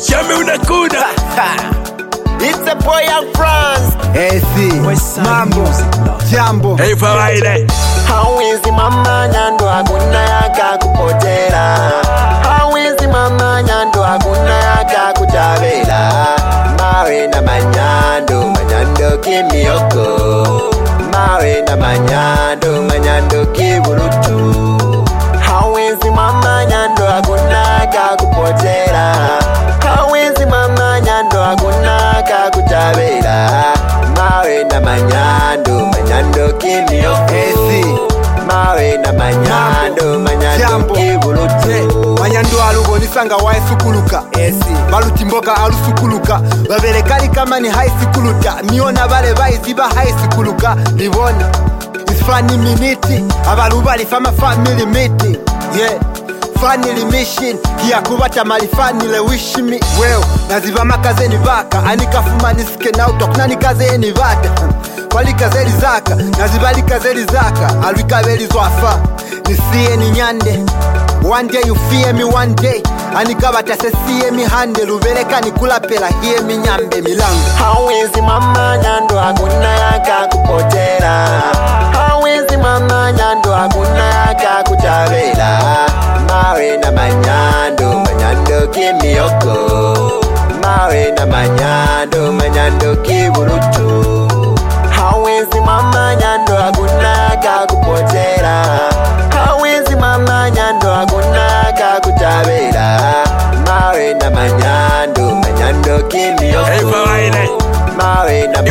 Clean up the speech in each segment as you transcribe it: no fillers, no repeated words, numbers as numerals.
Chame unakuda. It's a boy in France. Mambo jambo. Hey Fawaide. Hawezi mama nyando hakuna yaka kupotera. Hawezi mama nyando hakuna yaka kutabela. Mawe na manyando kimiyoko. Mawe na manyando kiburutu. Hawezi mama nyando hakuna yaka kupotera. Hawezi mama nyando hakuna yaka kutabela. Mawe na manyando kimiyoko. Mawe na manyando kiburutu. Manyando alugo nisanga wa esukuluka. Baluti mboga alusukuluka. Babele kali kama ni high sukuluka. Miona bale baiziba high sukuluka. Nibona Ifani miniti abalubali fama family meeting. Yeah, family mission. Kia kubata mali family wish me well. Naziba makazeni baka anikafuma nisike na utokuna nikazeni bata. Walikazeli zaka nazibalikazeli zaka alwikabeli zwafa nisiye ni nyande. One day you fear me one day anikabata sesiye mi hande lubeleka nikula pela hiye mi nyambe milango. Hawezi mama nyando hakuna yaka kupotera. Hawezi mama nyando hakuna yaka kutabela. Mawe na manyando kimiyoko. Mawe na manyando kiburutu. Hawezi mama nyando hakuna yaka kupotera. Hawezi mama nyando hakuna yaka kutabela. Mawe na manyando kimiyoko. Hey Fawaide. Mawe na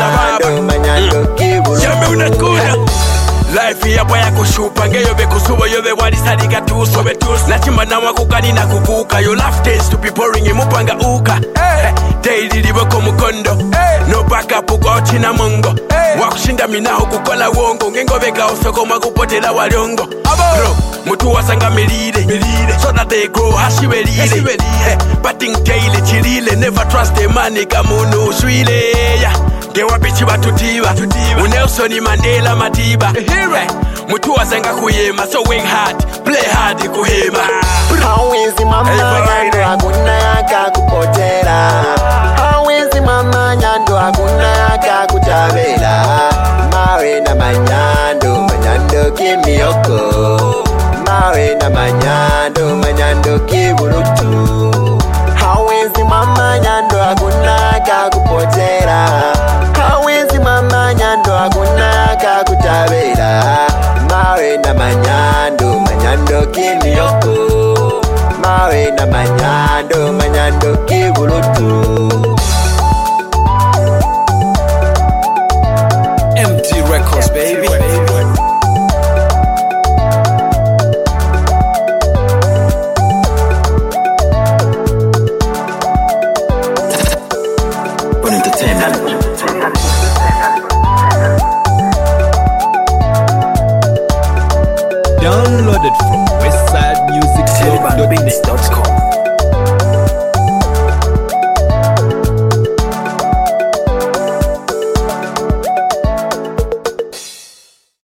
manyando kiburutu. Chame unakuda. Life ya boya kushupa ngeyo bekusubo yobe wali sadika tuso betus na chimba na wakukani na kukuka. Your laugh tends to be boring imupanga uka. Daily liboko mukondo. No backup uko china mongo. Wakushinda minaho kukola wongo ngengo beka osoko makupotela walongo. Bro, mutu wasanga milide so that they grow hashibelile. Batting daily chilile, never trust the money kamuno swile. Gewa bichi batutiba Unelson Mandela Matiba. Mutu wasanga kuyema, so wing hard, play hard kuhema. Hawezi mama nyando hakuna yaka kupotera. Hawezi mama nyando hakuna yaka kutabela. Mawe na manyando kimiyoko. Mawe na manyando kiburutu. Hawezi mama nyando hakuna yaka kupotera. Hawezi mama nyando hakuna yaka kutabela. Mawe na manyando kimiyoko. Mawe na manyando kiburutu. MT Records, baby. Downloaded from westsidemusicblog.net.